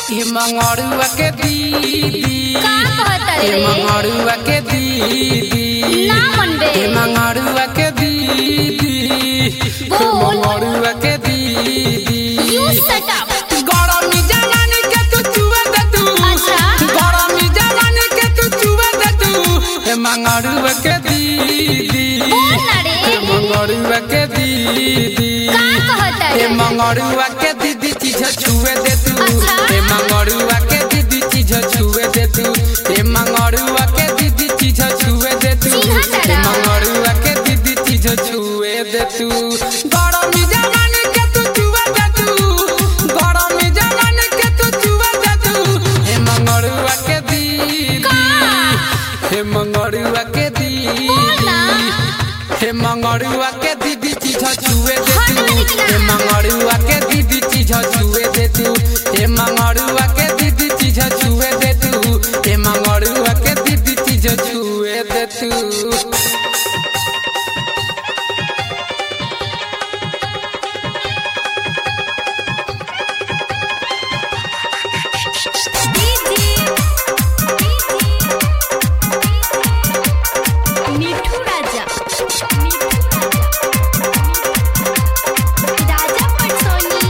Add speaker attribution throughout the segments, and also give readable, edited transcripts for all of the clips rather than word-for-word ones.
Speaker 1: ये मंगरुआ के दीदी
Speaker 2: का कहता रे?
Speaker 1: ये मंगरुआ के दीदी
Speaker 2: ना मनबे।
Speaker 1: ये मंगरुआ के दीदी
Speaker 2: बोल।
Speaker 1: मंगरुआ के दीदी
Speaker 2: You shut up.
Speaker 1: गरमी जवानी के तू चुए दे तू
Speaker 2: अच्छा।
Speaker 1: गरमी जवानी के तू चुए दे तू ये मंगरुआ के दीदी
Speaker 2: बोल ना रे।
Speaker 1: ये मंगरुआ के दीदी
Speaker 2: का कहता
Speaker 1: ये
Speaker 2: रे?
Speaker 1: मंगरुआ के दीदी चीज छुए दे तू
Speaker 2: अच्छा।
Speaker 1: ये मंगरुआ के दीदी चीज छुए दे तू ये मंगरुआ के दीदी चीज छुए दे तू
Speaker 2: चिन्हा तारा।
Speaker 1: ये मंगरुआ के दीदी चीज छुए दे तू गरमी जवानी के तू छुए दे तू गरमी जवानी के तू छुए दे तू ये मंगरुआ के दीदी
Speaker 2: का?
Speaker 1: ये मंगरुआ के दीदी
Speaker 2: बोल ना।
Speaker 1: हे मंगरुआ के दीदी चीज छुए दे
Speaker 2: हट
Speaker 1: तू
Speaker 2: मेरी किनारा।
Speaker 1: हे मंगरुआ के दीदी चीज छुए दे तू हे मंगरुआ के दीदी चीज छुए दे तू हे मंगरुआ के दीदी चीज छुए दे तू
Speaker 2: मिठू राजा राजा पटसोनी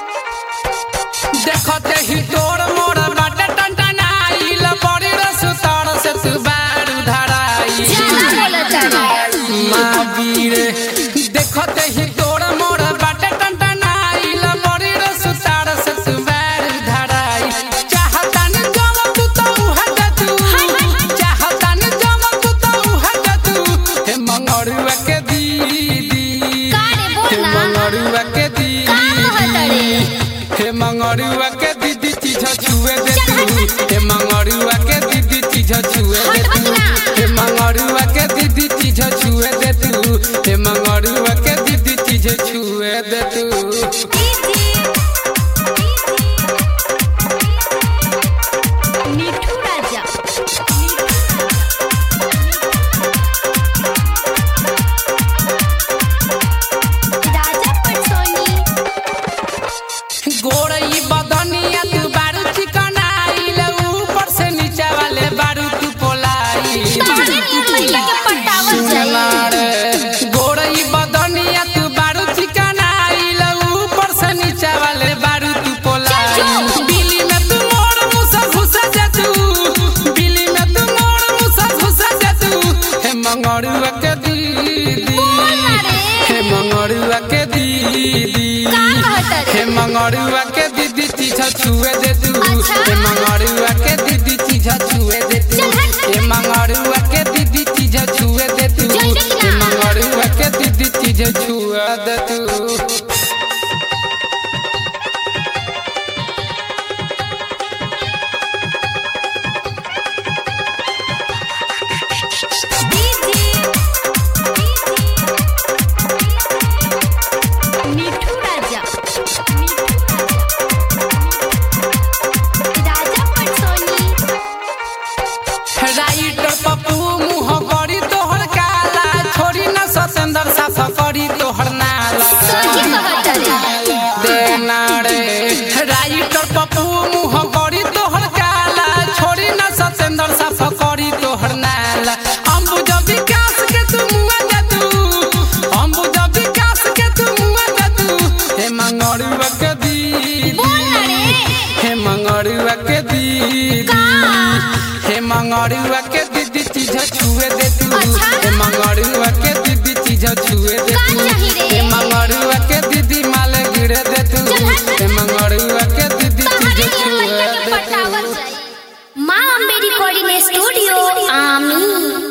Speaker 1: देखते ही तोर मोर बाटे टंटनाइल बड़ी रसुतार से तू बारू धराई
Speaker 2: जाना बोलता रे।
Speaker 1: माँ वीरे देखते ही तोर मोर बाटे टंटनाइल बड़ी रसुतार से तू बारू धराई चाहता न जब तू तो हट तू चाहता न जब तू तो हट तू हे मंगरुआ के दीदी
Speaker 2: का रे बोल
Speaker 1: हे
Speaker 2: ना।
Speaker 1: मंगरुआ के
Speaker 2: का कहता रे?
Speaker 1: दीदी हे मंगरुआ के दीदी चीज छुए दे तू हे मंगरुआ के दीदी चीज छुए दे तू हे मंगरुआ के दीदी चीज छुए दे तू हे मंगरुआ के दीदी चीज छुए दे तू
Speaker 2: मिठू राजा राजा पटसोनी
Speaker 1: गोरई बदनिया तू बारू चिकनाइल ऊपर से नीचे वाले बारू तू पोलाई
Speaker 2: तारे नियर लइका के पटावल जाई।
Speaker 1: गोरई बदनिया तू बारू चिकनाइल ऊपर से नीचे वाले बारू तू पोलाई
Speaker 2: चल।
Speaker 1: बिली में तू मोर मुसा घुसा जा तू बिली में तू मोर मुसा घुसा जा तू हे मंगरुआ के दीदी
Speaker 2: बोल ना रे।
Speaker 1: हे मंगरुआ के दीदी
Speaker 2: का कहता रे?
Speaker 1: हे मंगरुआ के दीदी चीज छुए दे तू
Speaker 2: अच्छा।
Speaker 1: हे मंगरुआ के दीदी चीज छुए दे तू
Speaker 2: चल हट।
Speaker 1: हे मंगरुआ के दीदी चीज छुए दे तू
Speaker 2: जल्दी ना।
Speaker 1: हे मंगरुआ के दीदी चीज छुए दे तू
Speaker 2: मिठू राजा राजा पटसोनी
Speaker 1: राइटर पप्पू मुँह करी तोहर काला छोड़ी न सतेंद्र साफ करी तोहर नाला
Speaker 2: सोची कहता रे।
Speaker 1: देना रे राइटर पप्पू मुँह करी तोहर काला छोड़ी न सतेंद्र साफ करी तोहर नाला अंबुज विकास के तू मुआ दे तू अंबुज विकास के तू मुआ दे तू हे मंगरुआ के दीदी
Speaker 2: बोल ना रे।
Speaker 1: हे मंगरुआ के दीदी
Speaker 2: का?
Speaker 1: हे मंगरुआ के दीदी चीज छुए दे तू
Speaker 2: अच्छा।
Speaker 1: हे मंगरुआ के दीदी चीज छुए दे
Speaker 2: का